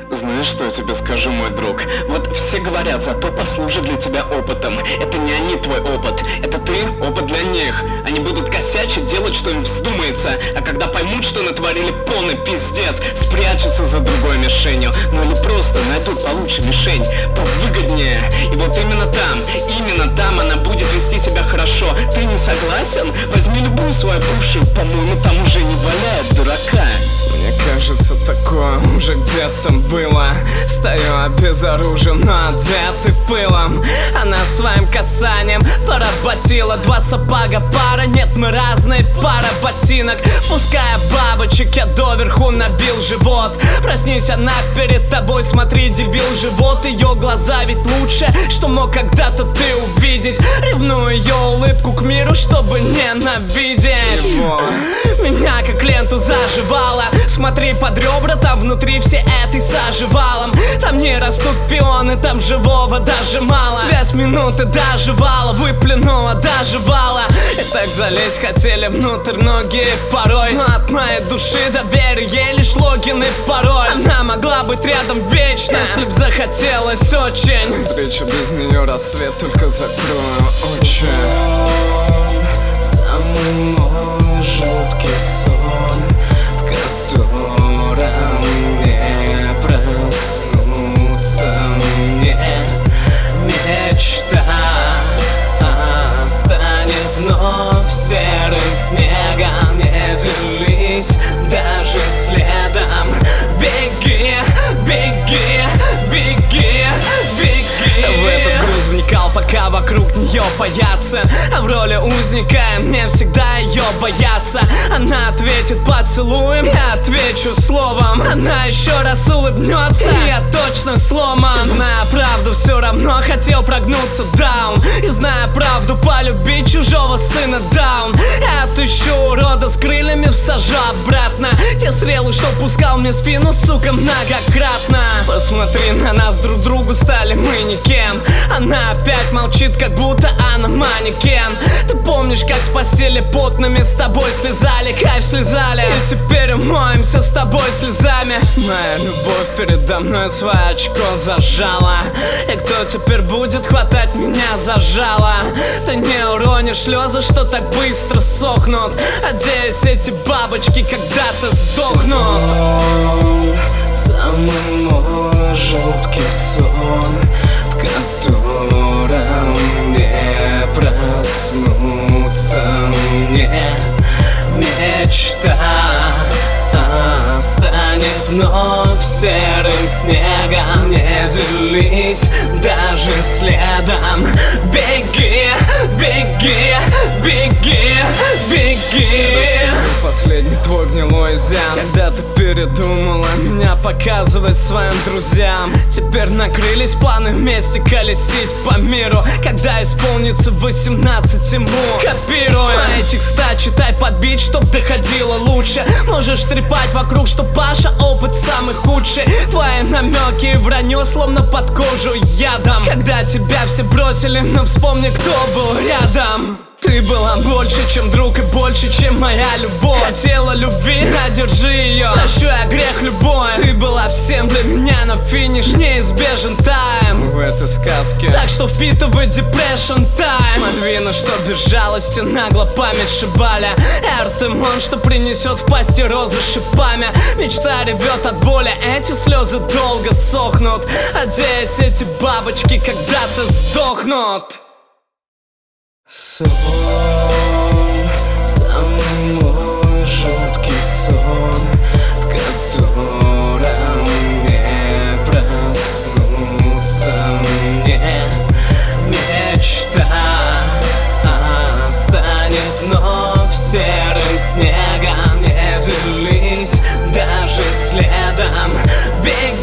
Знаешь, что я тебе скажу, мой друг? Вот все говорят, зато послужит для тебя опытом. Это не они твой опыт, это ты опыт для них. Они будут косячить, делать, что им вздумается. А когда поймут, что натворили полный пиздец, спрячутся за другой мишенью. Ну или просто найдут получше мишень, повыгоднее. И вот именно там она будет вести себя хорошо. Ты не согласен? Возьми любую свою бывшую, по-моему, там уже не валяет дурака. Мне кажется, такое уже где-то было. Стою обезоружен, но одетый пылом. Она своим касанием поработила. Два сапога пара, нет, мы разные, пара ботинок. Пуская бабочек, я доверху набил живот. Проснись, она перед тобой, смотри, дебил, живот. Ее глаза ведь лучше, что мог когда-то ты увидеть. Ревную ее улыбку к миру, чтобы ненавидеть его. Меня как ленту заживала. Смотри под ребра, там внутри все этой заживалом. Там не растут пионы, там живого даже мало. Связь минуты доживала, выплюнула, доживала. И так залезть хотели внутрь многие порой, но от моей души доверие лишь логин и пароль. Она могла быть рядом вечно, если б захотелось очень. Встреча без нее, рассвет только закрою очи. Самый мой жуткий сон, в котором не проснуться мне. Мечта станет вновь серым снегом. Не делись даже следом. Беги, беги, беги, беги. В этот груз вникал, пока вокруг нее боятся. А в роли узника мне всегда ее бояться. Она ответит поцелуем, я отвечу словом. Она еще раз улыбнется, и я точно сломан. Зная правду, все равно хотел прогнуться даун. И зная правду, полюбить чужого сына даун. Я отыщу урода с крыльями, всажу обратно те стрелы, что пускал мне в спину, сука, многократно. Посмотри на нас, друг другу стали мы никем. Она опять молчит, как будто она манекен. Ты помнишь, как с постели потными с тобой слезали, кайф слезали, и теперь умоемся с тобой слезами. Моя любовь передо мной свое очко зажала. И кто теперь будет хватать меня за жало? Ты не уронишь слезы, что так быстро сохнут. Надеюсь, эти бабочки когда-то сдохнут. Самый мой жуткий сон, в котором не проснуться мне. Мечта станет вновь серым снегом. Не делись даже следом. Беги, беги, беги, беги. Последний твой гнилой изъян, когда ты передумала меня показывать своим друзьям. Теперь накрылись планы вместе колесить по миру. Когда исполнится 18 ему, копируй мои текста, читай под бит, чтоб доходило лучше. Можешь трепать вокруг, что Паша опыт самый худший. Твои намеки и вранье словно под кожу ядом. Когда тебя все бросили, но вспомни, кто был рядом. Ты была больше, чем друг, и больше, чем моя любовь. Хотела любви, одержи ее, прощу я грех любой. Ты была всем для меня, но финиш неизбежен тайм в этой сказке. Так что впитывай depression time. Мальвина, что без жалости нагло память шибаля. Артемон, что принесет в пасти розы шипами. Мечта ревет от боли, эти слезы долго сохнут. Надеюсь, эти бабочки когда-то сдохнут. Сон, самый мой жуткий сон, в котором не проснуться мне. Мечта станет вновь серым снегом. Не делись даже следом. Беги.